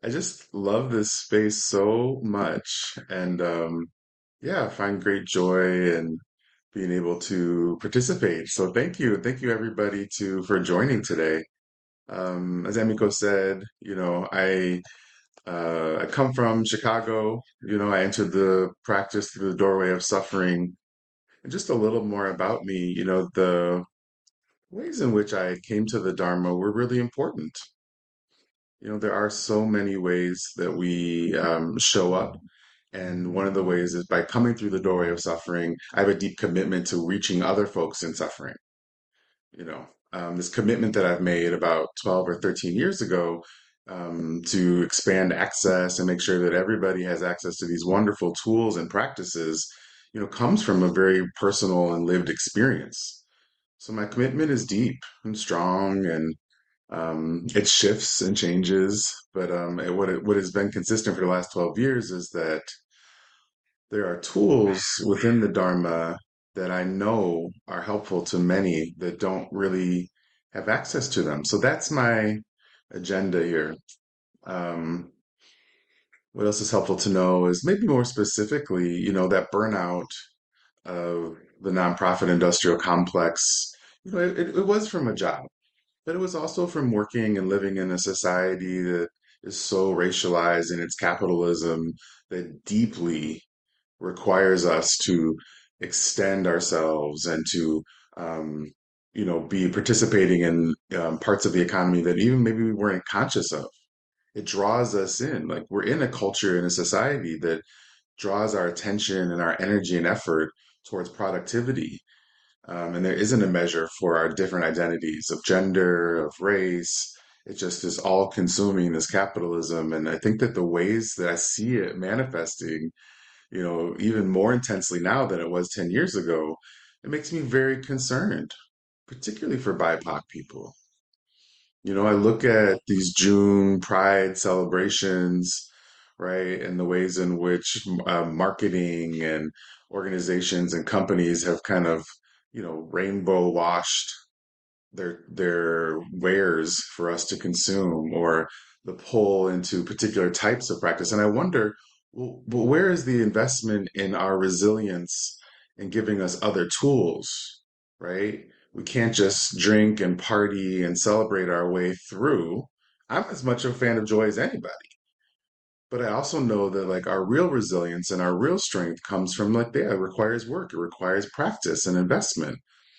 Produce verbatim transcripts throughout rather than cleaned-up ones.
I just love this space so much, and um, yeah, I find great joy in being able to participate. So thank you, thank you everybody to for joining today. Um, as Emiko said, you know, I uh, I come from Chicago. You know, I entered the practice through the doorway of suffering, and just a little more about me. You know, the ways in which I came to the Dharma were really important. You know, there are so many ways that we um, show up. And one of the ways is by coming through the doorway of suffering. I have a deep commitment to reaching other folks in suffering. You know, um, this commitment that I've made about twelve or thirteen years ago um, to expand access and make sure that everybody has access to these wonderful tools and practices, you know, comes from a very personal and lived experience. So my commitment is deep and strong, and um, it shifts and changes, but um, it, what it, what has been consistent for the last twelve years is that there are tools within the Dharma that I know are helpful to many that don't really have access to them. So that's my agenda here. Um, what else is helpful to know is maybe more specifically, you know, that burnout of the nonprofit industrial complex. You know, it, it was from a job. But it was also from working and living in a society that is so racialized in its capitalism that deeply requires us to extend ourselves and to, um, you know, be participating in um, parts of the economy that even maybe we weren't conscious of. It draws us in. Like we're in a culture in a society that draws our attention and our energy and effort towards productivity, um, and there isn't a measure for our different identities of gender, of race. It just is all consuming this capitalism. And I think that the ways that I see it manifesting, you know, even more intensely now than it was ten years ago, it makes me very concerned, particularly for B I P O C people. You know, I look at these June Pride celebrations, right, and the ways in which uh, marketing and organizations and companies have kind of, you know, rainbow washed their their wares for us to consume, or the pull into particular types of practice. And I wonder, well, well, where is the investment in our resilience in giving us other tools, right? We can't just drink and party and celebrate our way through. I'm as much a fan of joy as anybody. But I also know that like our real resilience and our real strength comes from like, yeah, it requires work, it requires practice and investment.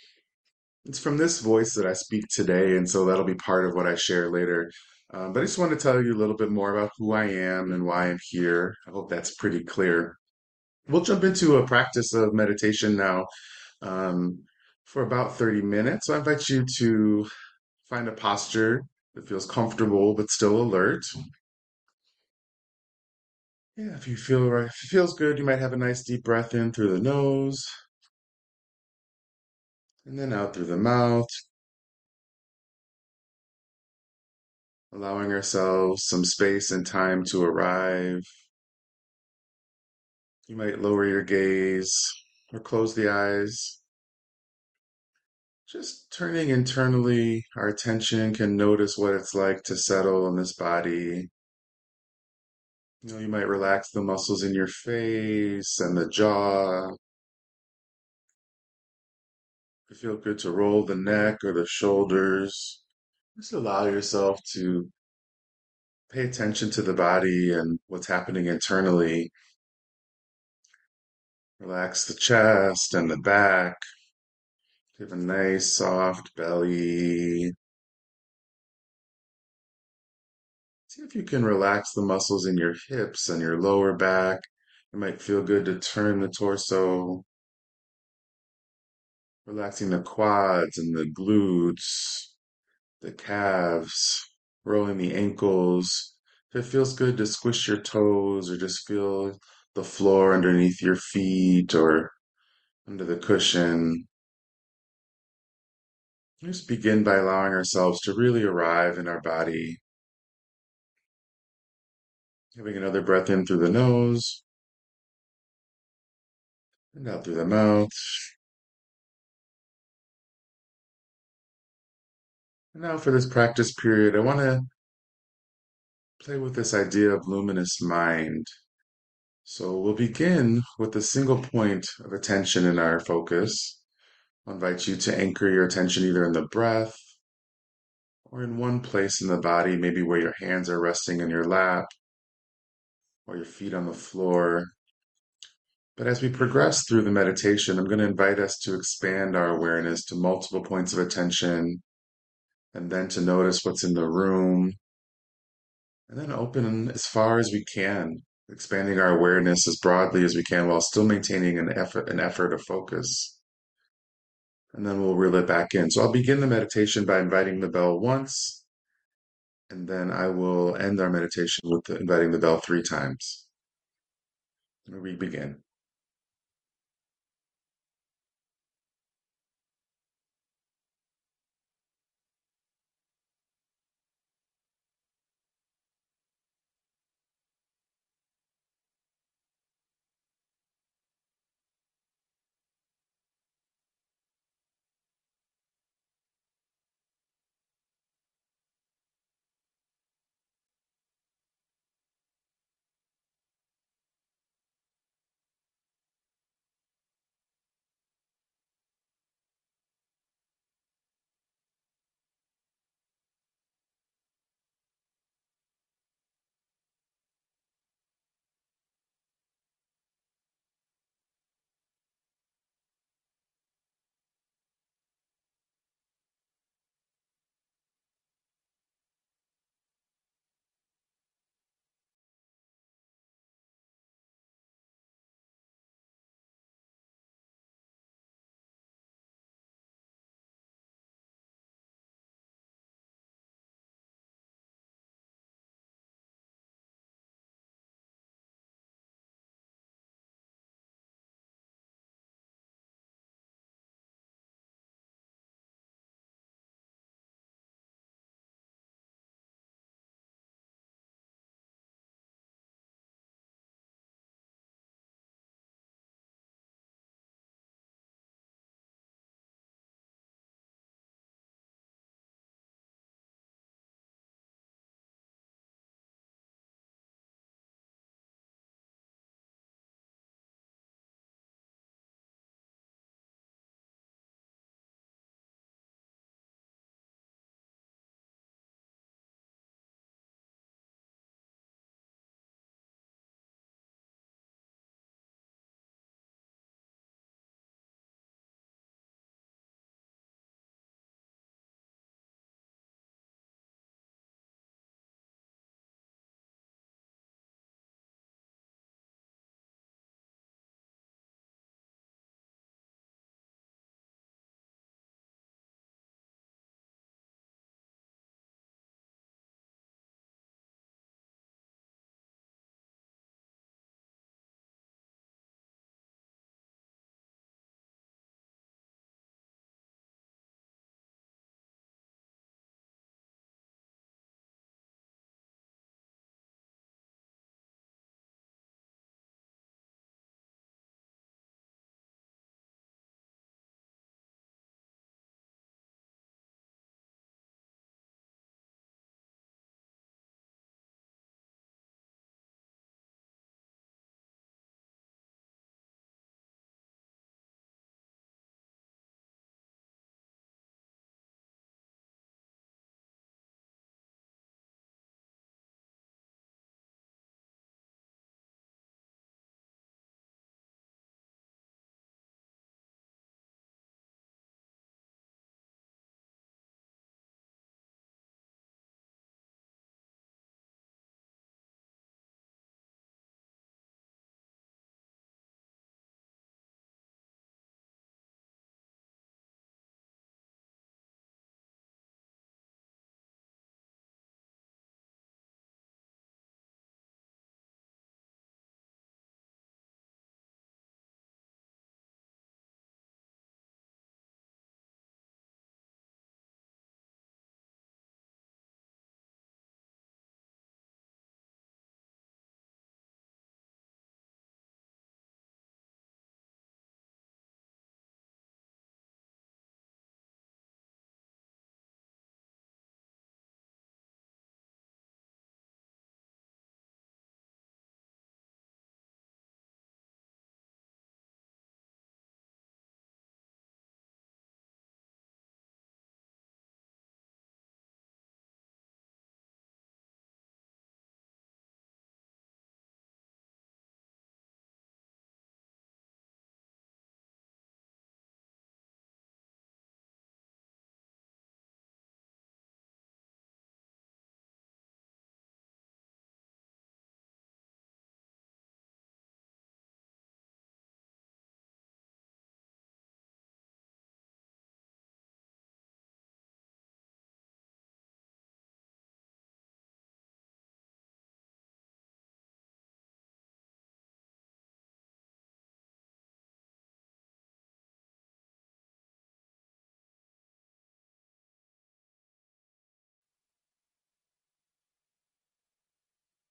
It's from this voice that I speak today, and so that'll be part of what I share later. Um, but I just want to tell you a little bit more about who I am and why I'm here. I hope that's pretty clear. We'll jump into a practice of meditation now um, for about thirty minutes. So I invite you to find a posture that feels comfortable but still alert. Yeah, if you feel right, if it feels good, you might have a nice deep breath in through the nose and then out through the mouth, allowing ourselves some space and time to arrive. You might lower your gaze or close the eyes. Just turning internally, our attention can notice what it's like to settle in this body. You know, you might relax the muscles in your face and the jaw. If you feel good to roll the neck or the shoulders, just allow yourself to pay attention to the body and what's happening internally. Relax the chest and the back. Give a nice soft belly. See if you can relax the muscles in your hips and your lower back. It might feel good to turn the torso, relaxing the quads and the glutes, the calves, rolling the ankles. If it feels good to squish your toes or just feel the floor underneath your feet or under the cushion. Just begin by allowing ourselves to really arrive in our body. Having another breath in through the nose and out through the mouth. And now for this practice period, I want to play with this idea of luminous mind. So we'll begin with a single point of attention in our focus. I'll invite you to anchor your attention either in the breath or in one place in the body, maybe where your hands are resting in your lap or your feet on the floor. But as we progress through the meditation, I'm going to invite us to expand our awareness to multiple points of attention and then to notice what's in the room and then open as far as we can, expanding our awareness as broadly as we can while still maintaining an effort, an effort of focus. And then we'll reel it back in. So I'll begin the meditation by inviting the bell once, and then I will end our meditation with inviting the bell three times. We begin.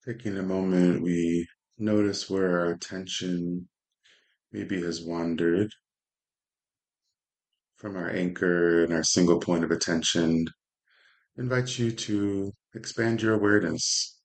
Taking a moment, we notice where our attention maybe has wandered from our anchor and our single point of attention. Invite you to expand your awareness.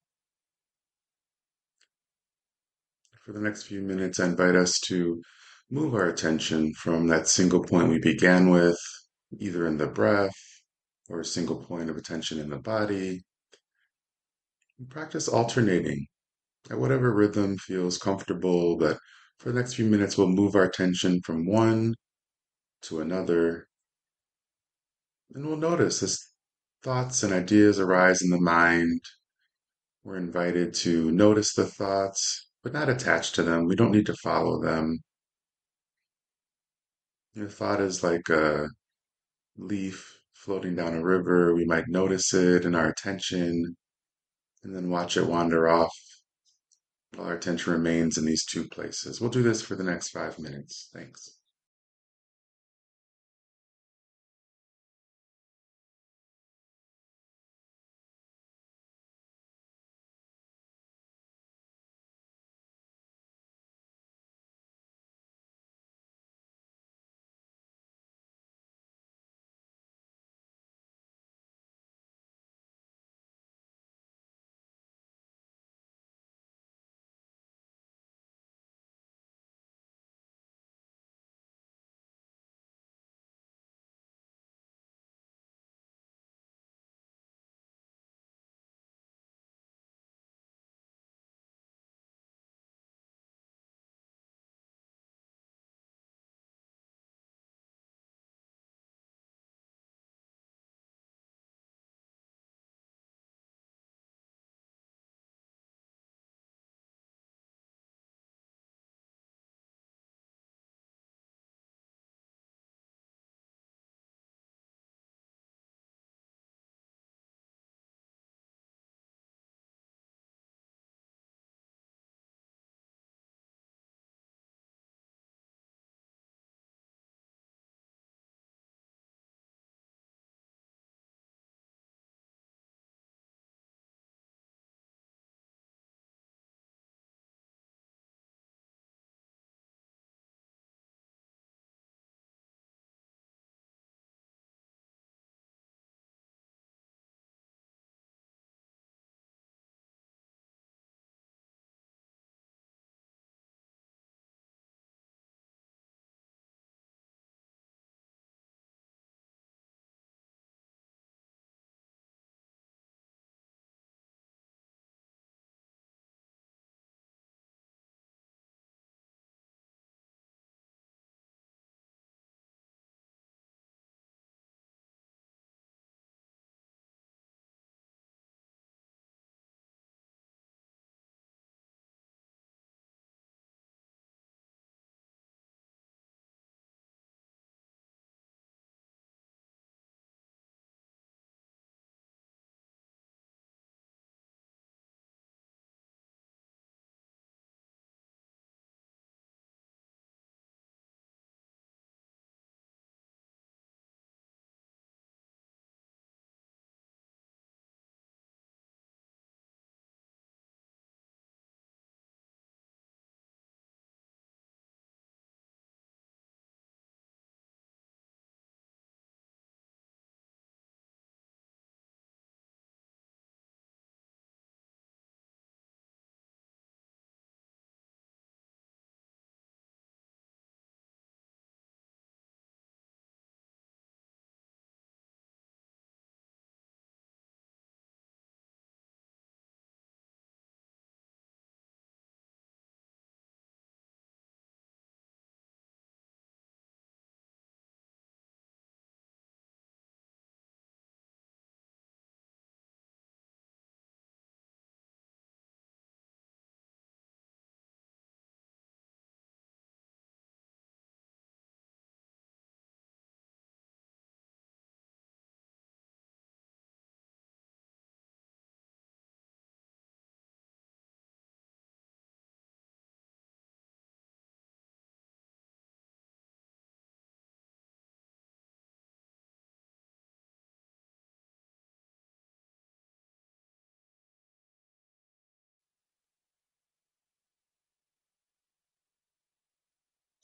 For the next few minutes, I invite us to move our attention from that single point we began with, either in the breath or a single point of attention in the body. And practice alternating at whatever rhythm feels comfortable, but for the next few minutes, we'll move our attention from one to another, and we'll notice as thoughts and ideas arise in the mind. We're invited to notice the thoughts, but not attach to them. We don't need to follow them. Your thought is like a leaf floating down a river. We might notice it in our attention and then watch it wander off while our attention remains in these two places. We'll do this for the next five minutes. Thanks.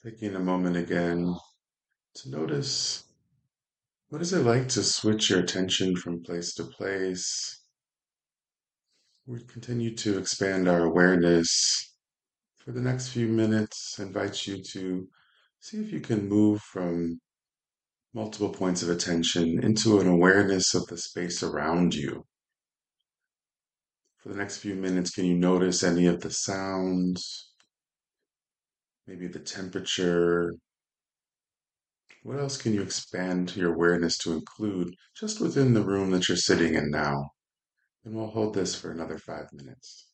Taking a moment again to notice what is it like to switch your attention from place to place. We continue to expand our awareness. For the next few minutes, I invite you to see if you can move from multiple points of attention into an awareness of the space around you. For the next few minutes, can you notice any of the sounds, maybe the temperature? What else can you expand your awareness to include just within the room that you're sitting in now? And we'll hold this for another five minutes.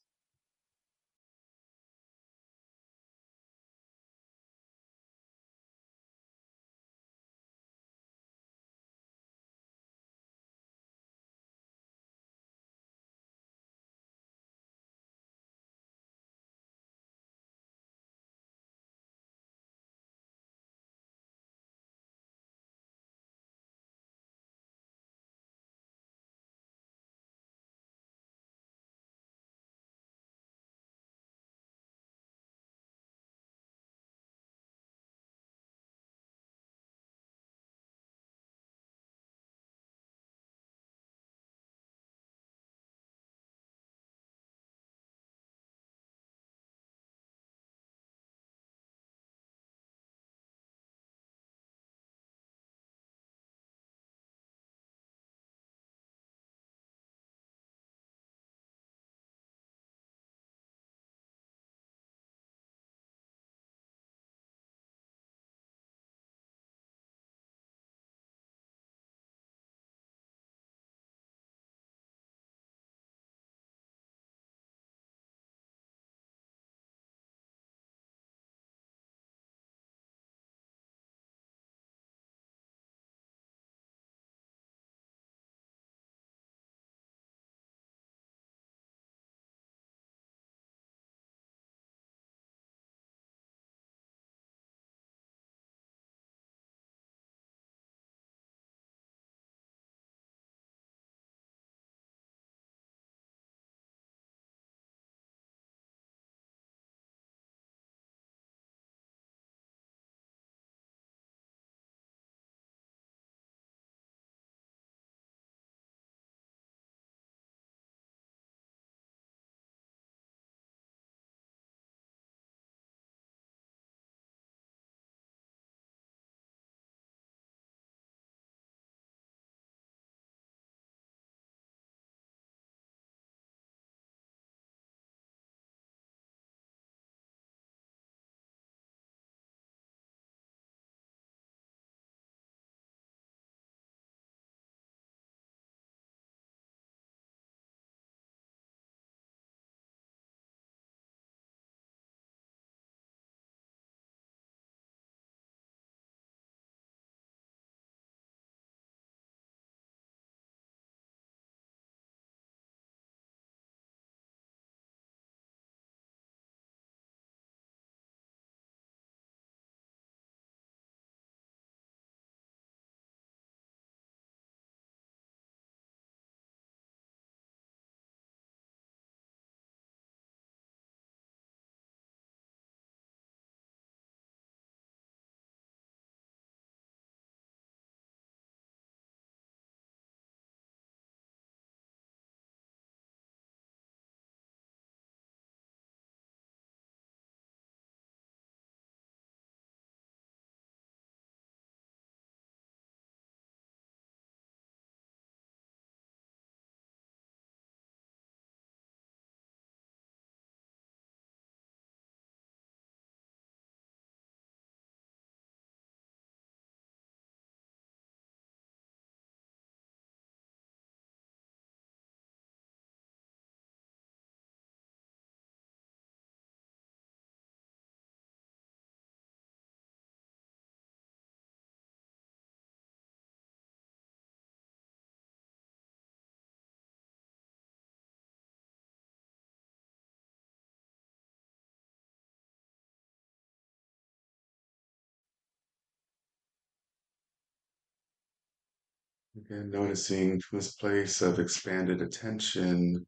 Again, noticing from this place of expanded attention,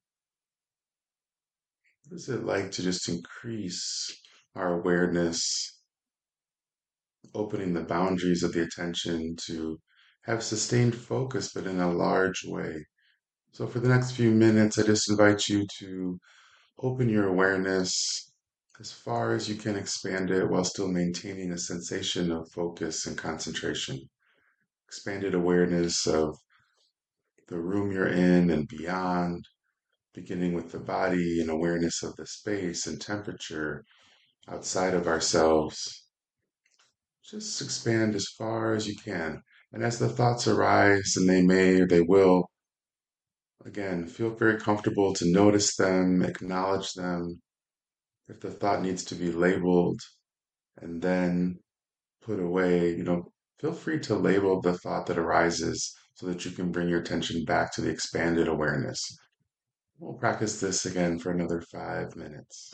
what is it like to just increase our awareness opening the boundaries of the attention to have sustained focus, but in a large way. So, for the next few minutes, I just invite you to open your awareness as far as you can, expand it while still maintaining a sensation of focus and concentration. Expanded awareness of the room you're in and beyond, beginning with the body and awareness of the space and temperature outside of ourselves. Just expand as far as you can. And as the thoughts arise, and they may or they will, again, feel very comfortable to notice them, acknowledge them. If the thought needs to be labeled and then put away, you know, feel free to label the thought that arises so that you can bring your attention back to the expanded awareness. We'll practice this again for another five minutes.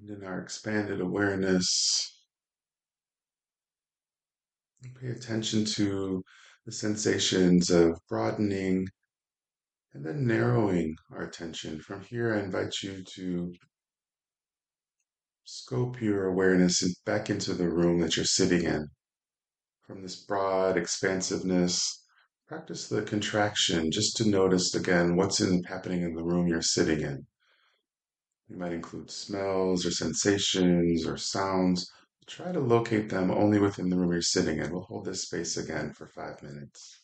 And in our expanded awareness, pay attention to the sensations of broadening and then narrowing our attention. From here, I invite you to scope your awareness back into the room that you're sitting in. From this broad expansiveness, practice the contraction just to notice again what's in, happening in the room you're sitting in. You might include smells or sensations or sounds. Try to locate them only within the room you're sitting in. We'll hold this space again for five minutes.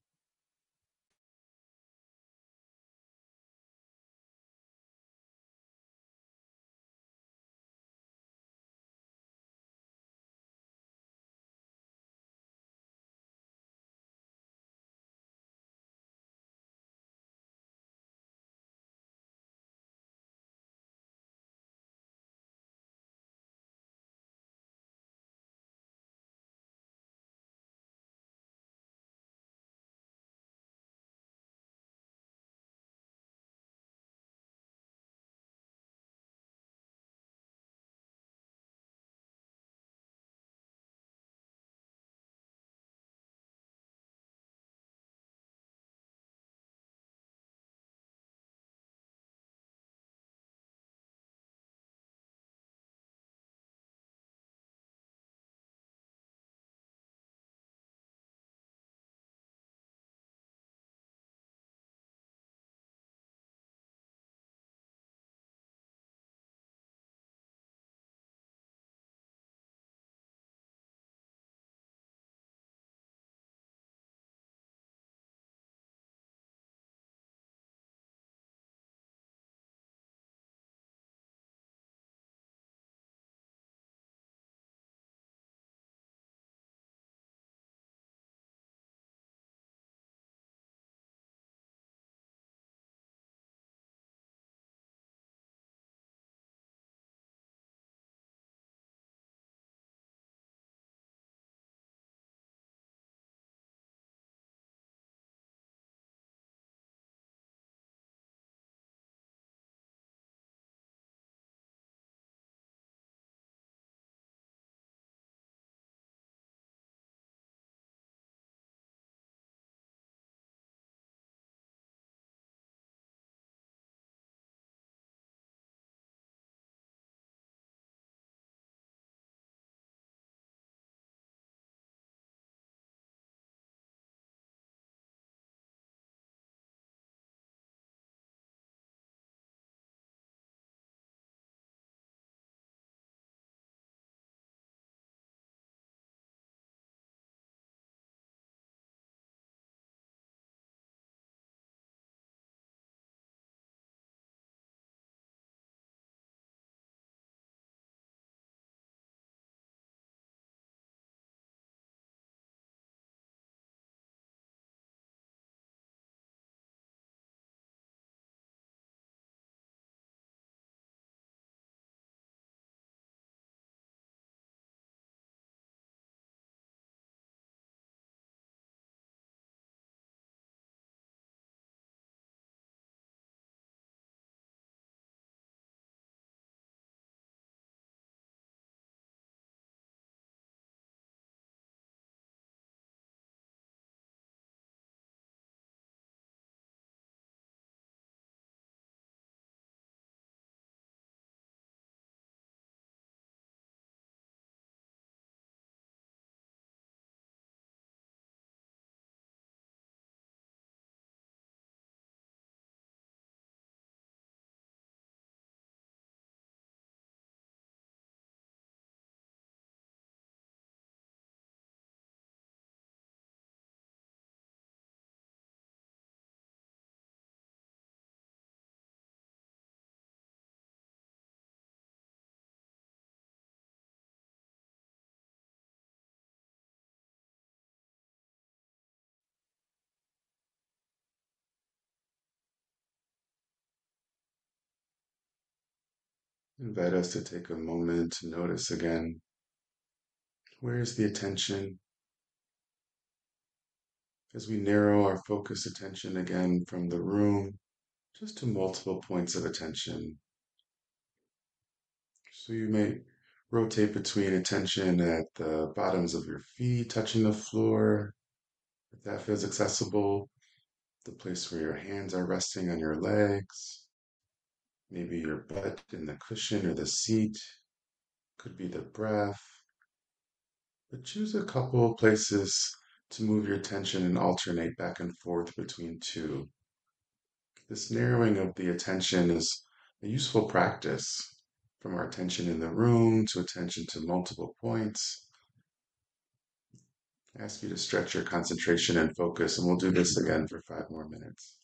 Invite us to take a moment to notice again where's the attention as we narrow our focus attention again from the room just to multiple points of attention. So you may rotate between attention at the bottoms of your feet, touching the floor, if that feels accessible, the place where your hands are resting on your legs, maybe your butt in the cushion or the seat, could be the breath, but choose a couple places to move your attention and alternate back and forth between two. This narrowing of the attention is a useful practice from our attention in the room to attention to multiple points. I ask you to stretch your concentration and focus, and we'll do this again for five more minutes.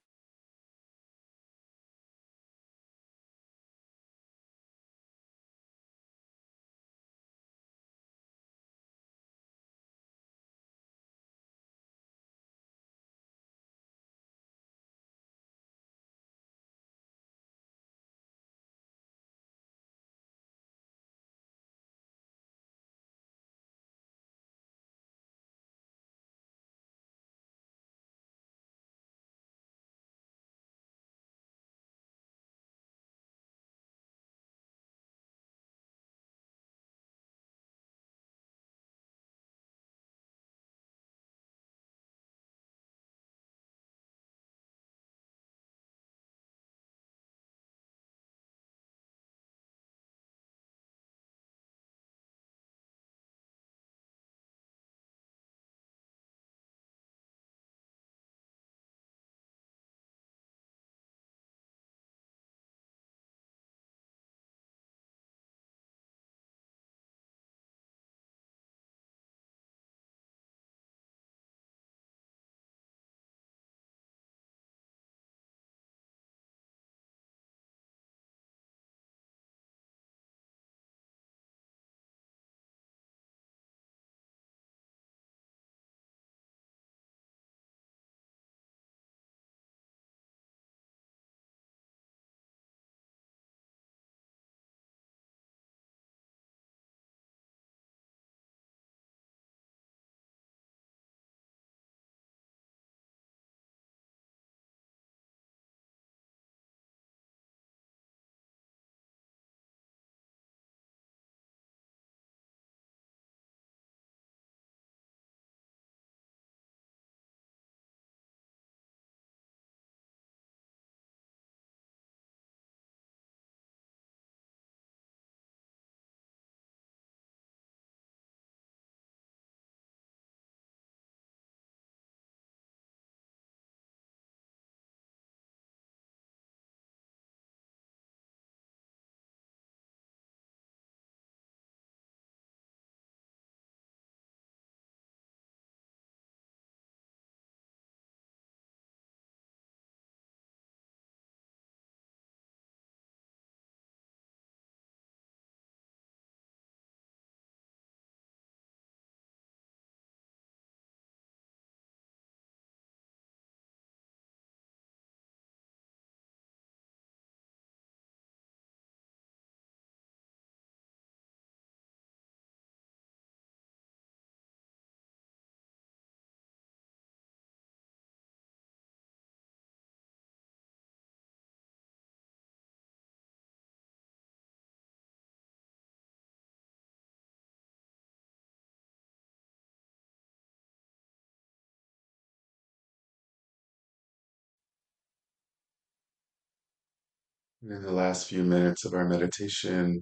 And in the last few minutes of our meditation,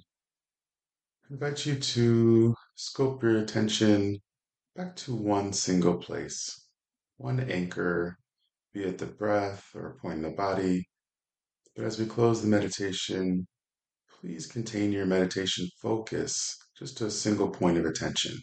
I invite you to scope your attention back to one single place, one anchor, be it the breath or a point in the body. But as we close the meditation, please contain your meditation focus just to a single point of attention.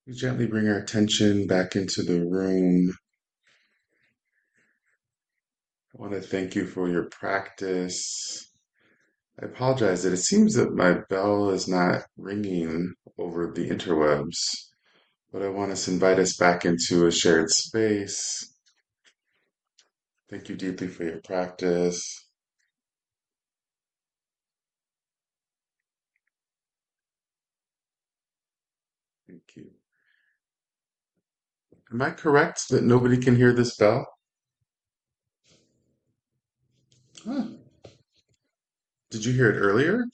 We gently bring our attention back into the room. I want to thank you for your practice. I apologize that it seems that my bell is not ringing over the interwebs, but I want to invite us back into a shared space. Thank you deeply for your practice. Thank you. Am I correct that nobody can hear this bell? Huh. Did you hear it earlier?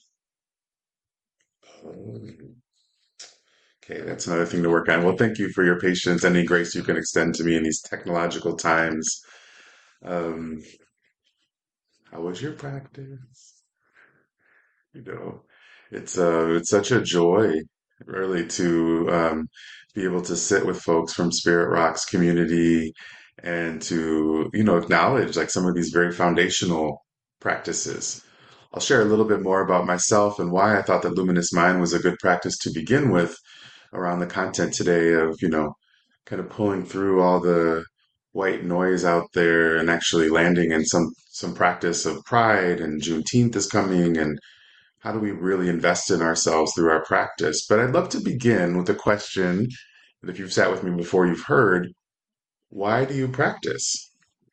Oh, okay, that's another thing to work on. Well, thank you for your patience. Any grace you can extend to me in these technological times. Um, how was your practice? You know, it's uh, it's such a joy, really, to um, be able to sit with folks from Spirit Rocks community and to, you know, acknowledge like some of these very foundational practices. I'll share a little bit more about myself and why I thought that Luminous Mind was a good practice to begin with around the content today of, you know, kind of pulling through all the white noise out there and actually landing in some some practice of pride, and Juneteenth is coming, and how do we really invest in ourselves through our practice? But I'd love to begin with a question that if you've sat with me before, you've heard, why do you practice?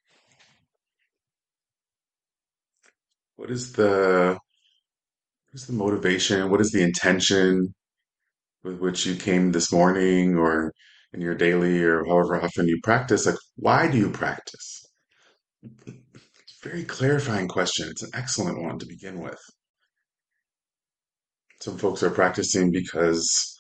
What is the what is the motivation? What is the intention with which you came this morning or in your daily or however often you practice? Like, why do you practice? It's a very clarifying question. It's an excellent one to begin with. Some folks are practicing because,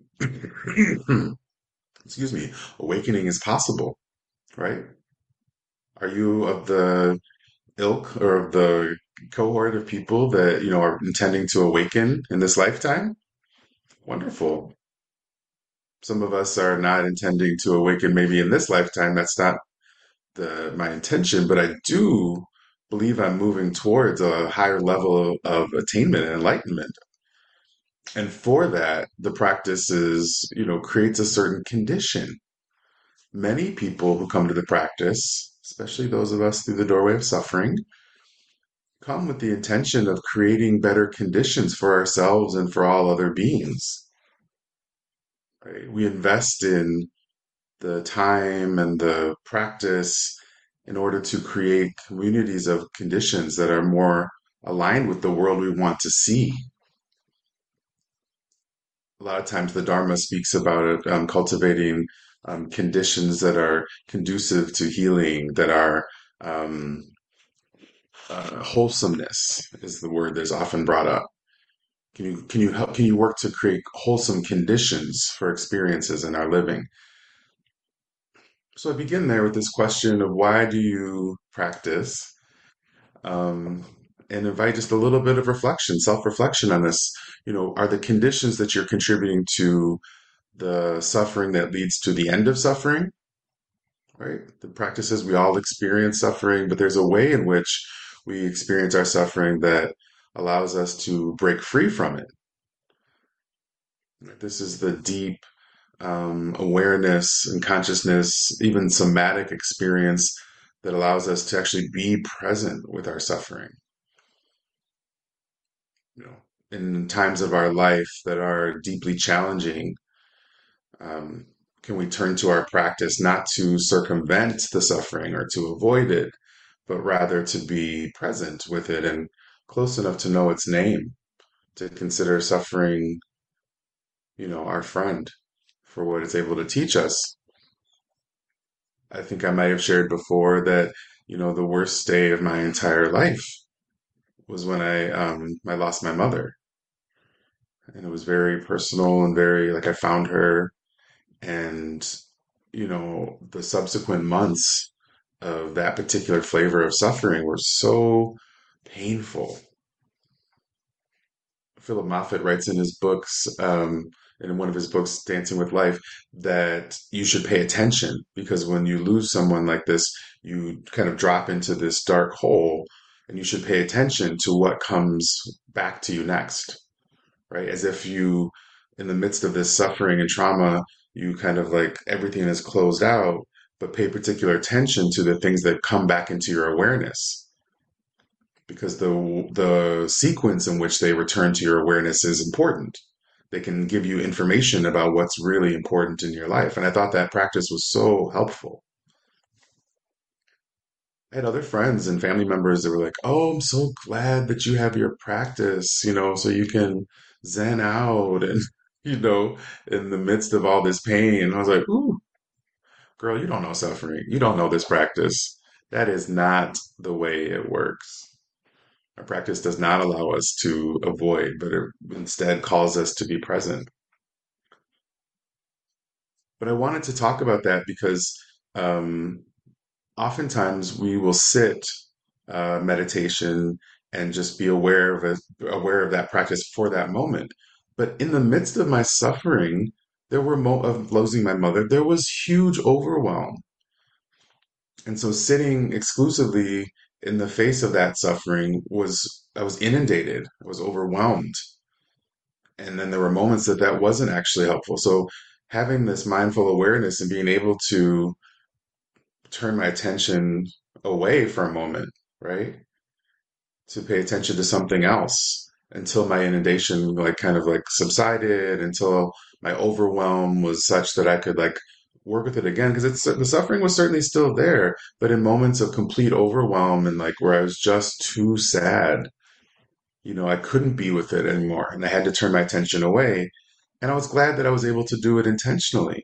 excuse me, awakening is possible, right? Are you of the ilk or of the cohort of people that, you know, are intending to awaken in this lifetime? Wonderful. Some of us are not intending to awaken maybe in this lifetime. That's not the my intention, but I do believe I'm moving towards a higher level of attainment and enlightenment. And for that, the practice is, you know, creates a certain condition. Many people who come to the practice, especially those of us through the doorway of suffering, come with the intention of creating better conditions for ourselves and for all other beings. Right? We invest in the time and the practice in order to create communities of conditions that are more aligned with the world we want to see. A lot of times the Dharma speaks about it, um, cultivating um, conditions that are conducive to healing, that are um, uh, wholesomeness is the word that's often brought up. Can you can you help can you work to create wholesome conditions for experiences in our living? So I begin there with this question of why do you practice? Um, and invite just a little bit of reflection, self-reflection on this. You know, are the conditions that you're contributing to the suffering that leads to the end of suffering, right? The practices we all experience suffering, but there's a way in which we experience our suffering that allows us to break free from it. This is the deep um, awareness and consciousness, even somatic experience that allows us to actually be present with our suffering. You know, in times of our life that are deeply challenging, um, can we turn to our practice not to circumvent the suffering or to avoid it, but rather to be present with it and close enough to know its name, to consider suffering, you know, our friend for what it's able to teach us. I think I might have shared before that, you know, the worst day of my entire life was when I um I lost my mother. And it was very personal and very like I found her, and you know, the subsequent months of that particular flavor of suffering were so painful. Philip Moffat writes in his books, um, in one of his books, Dancing with Life, that you should pay attention because when you lose someone like this, you kind of drop into this dark hole, and you should pay attention to what comes back to you next, right? As if you, in the midst of this suffering and trauma, you kind of like everything is closed out, but pay particular attention to the things that come back into your awareness because the the sequence in which they return to your awareness is important. They can give you information about what's really important in your life. And I thought that practice was so helpful. I had other friends and family members that were like, "Oh, I'm so glad that you have your practice, you know, so you can zen out and, you know, in the midst of all this pain." And I was like, "Ooh, girl, you don't know suffering. You don't know this practice. That is not the way it works. Our practice does not allow us to avoid, but it instead calls us to be present." But I wanted to talk about that because um, oftentimes we will sit uh, meditation and just be aware of it, aware of that practice for that moment. But in the midst of my suffering, there were mo of losing my mother, there was huge overwhelm. And so sitting exclusively in the face of that suffering was, I was inundated, I was overwhelmed. And then there were moments that that wasn't actually helpful. So having this mindful awareness and being able to turn my attention away for a moment, right? To pay attention to something else until my inundation like kind of like subsided, until my overwhelm was such that I could like work with it again because it's the suffering was certainly still there, but in moments of complete overwhelm and like where I was just too sad, you know, I couldn't be with it anymore and I had to turn my attention away. And I was glad that I was able to do it intentionally.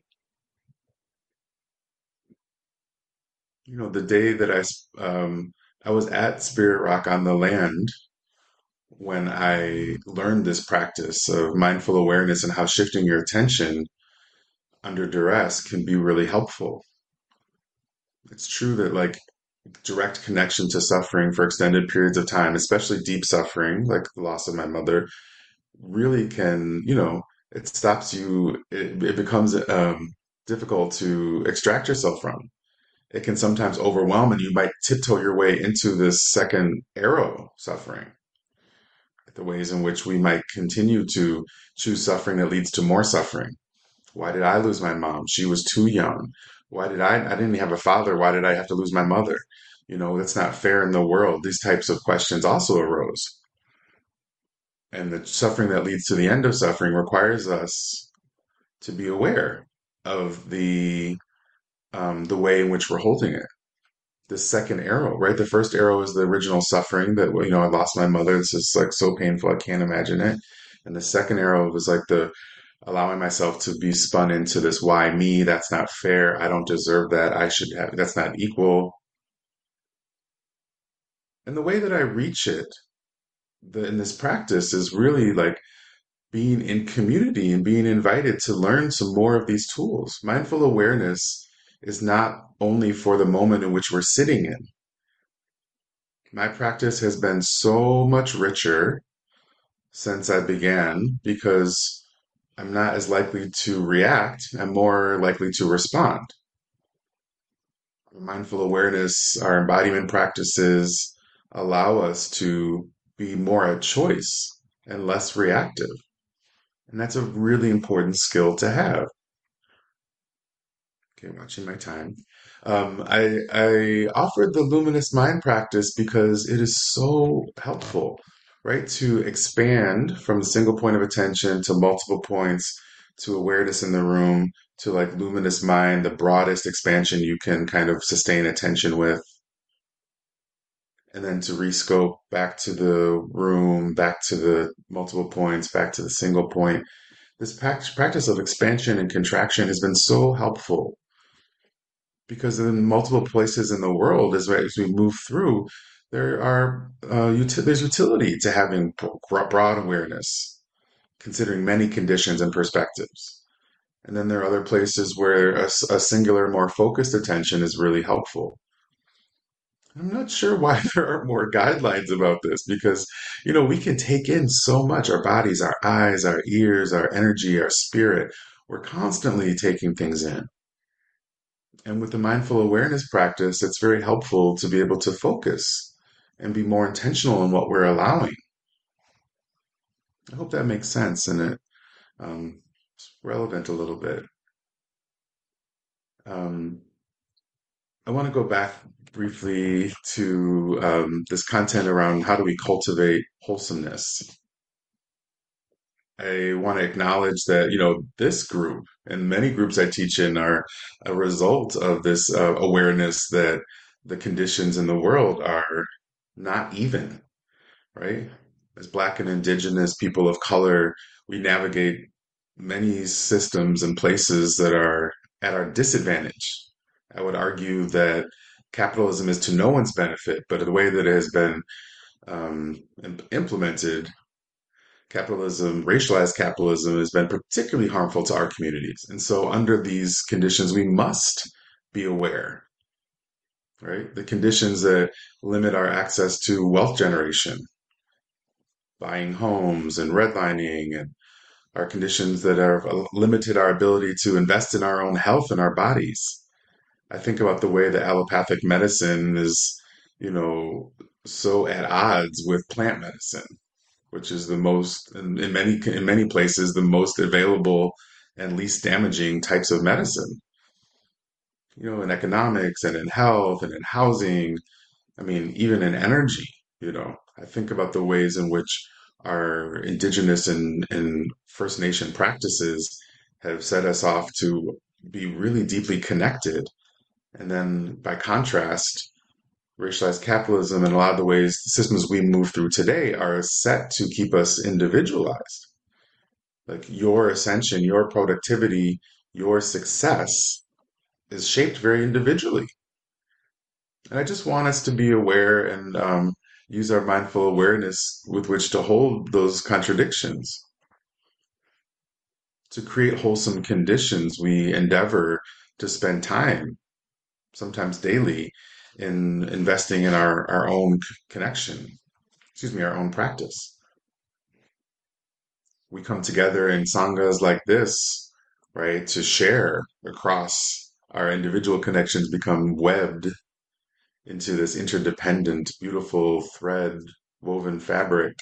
You know, the day that I s- um I was at Spirit Rock on the land when I learned this practice of mindful awareness and how shifting your attention under duress can be really helpful. It's true that like direct connection to suffering for extended periods of time, especially deep suffering, like the loss of my mother, really can, you know, it stops you, it, it becomes um, difficult to extract yourself from. It can sometimes overwhelm and you might tiptoe your way into this second arrow suffering, the ways in which we might continue to choose suffering that leads to more suffering. Why did I lose my mom? She was too young. Why did I? I didn't have a father. Why did I have to lose my mother? You know, that's not fair in the world. These types of questions also arose. And the suffering that leads to the end of suffering requires us to be aware of the um, the way in which we're holding it. The second arrow, right? The first arrow is the original suffering that, you know, I lost my mother. This is like so painful. I can't imagine it. And the second arrow was like the allowing myself to be spun into this why me? That's not fair. I don't deserve that. I should have, that's not equal. And the way that I reach it the, in this practice is really like being in community and being invited to learn some more of these tools. Mindful awareness is not only for the moment in which we're sitting in. My practice has been so much richer since I began because I'm not as likely to react. I'm more likely to respond. Mindful awareness, our embodiment practices allow us to be more at choice and less reactive. And that's a really important skill to have. Okay, watching my time. Um, I, I offered the luminous mind practice because it is so helpful, right? To expand from a single point of attention to multiple points to awareness in the room to like luminous mind, the broadest expansion you can kind of sustain attention with, and then to rescope back to the room, back to the multiple points, back to the single point. This prac- practice of expansion and contraction has been so helpful because in multiple places in the world, as, as we move through, there are uh, uti- there's utility to having broad awareness, considering many conditions and perspectives. And then there are other places where a, s- a singular, more focused attention is really helpful. I'm not sure why there aren't more guidelines about this because, you know, we can take in so much our bodies, our eyes, our ears, our energy, our spirit. We're constantly taking things in. And with the mindful awareness practice, it's very helpful to be able to focus and be more intentional in what we're allowing. I hope that makes sense and it um, it's relevant a little bit. Um, I want to go back briefly to um, this content around how do we cultivate wholesomeness. I want to acknowledge that, you know, this group and many groups I teach in are a result of this uh, awareness that the conditions in the world are not even, right? As Black and Indigenous people of color, we navigate many systems and places that are at our disadvantage. I would argue that capitalism is to no one's benefit, but the way that it has been um, im- implemented, capitalism, racialized capitalism, has been particularly harmful to our communities. And so, under these conditions, we must be aware, right? The conditions that limit our access to wealth generation, buying homes and redlining, and our conditions that have limited our ability to invest in our own health and our bodies. I think about the way that allopathic medicine is, you know, so at odds with plant medicine, which is the most, in, in many in many places, the most available and least damaging types of medicine. You know, in economics and in health and in housing. I mean, even in energy. You know, I think about the ways in which our indigenous and, and First Nation practices have set us off to be really deeply connected. And then by contrast, racialized capitalism and a lot of the ways the systems we move through today are set to keep us individualized. Like your ascension, your productivity, your success is shaped very individually. And I just want us to be aware and um, use our mindful awareness with which to hold those contradictions. To create wholesome conditions, we endeavor to spend time, sometimes daily, in investing in our, our own connection, excuse me, our own practice. We come together in sanghas like this, right, to share across our individual connections, become webbed into this interdependent, beautiful thread woven fabric,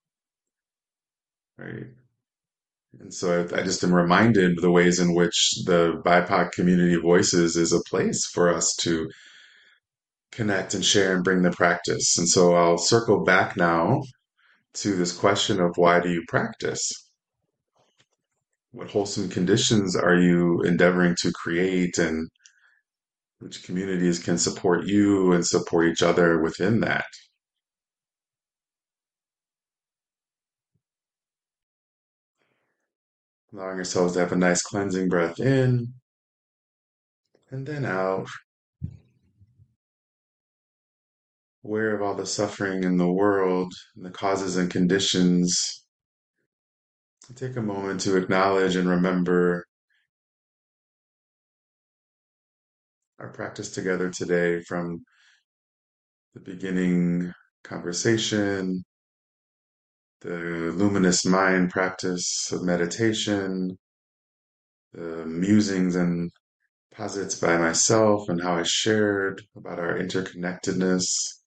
right? And so I, I just am reminded of the ways in which the B I P O C community voices is a place for us to connect and share and bring the practice. And so I'll circle back now to this question of why do you practice? What wholesome conditions are you endeavoring to create, and which communities can support you and support each other within that? Allowing yourselves to have a nice cleansing breath in and then out, aware of all the suffering in the world and the causes and conditions. Take a moment to acknowledge and remember our practice together today, from the beginning conversation, the luminous mind practice of meditation, the musings and posits by myself and how I shared about our interconnectedness,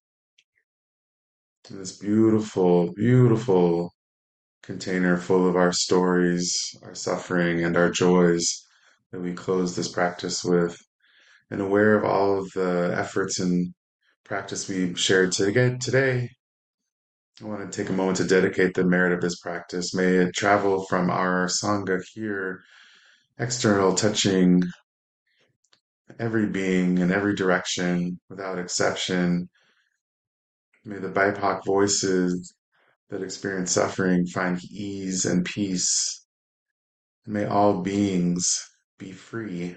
and this beautiful, beautiful container full of our stories, our suffering, and our joys that we close this practice with, and aware of all of the efforts and practice we shared today. I want to take a moment to dedicate the merit of this practice. May it travel from our Sangha here, external, touching every being in every direction without exception. May the B I P O C voices that experience suffering find ease and peace. And may all beings be free.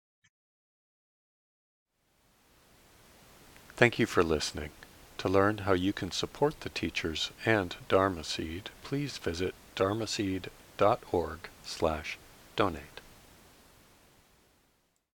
Thank you for listening. To learn how you can support the teachers and Dharma Seed, please visit dharmaseed dot org slash donate.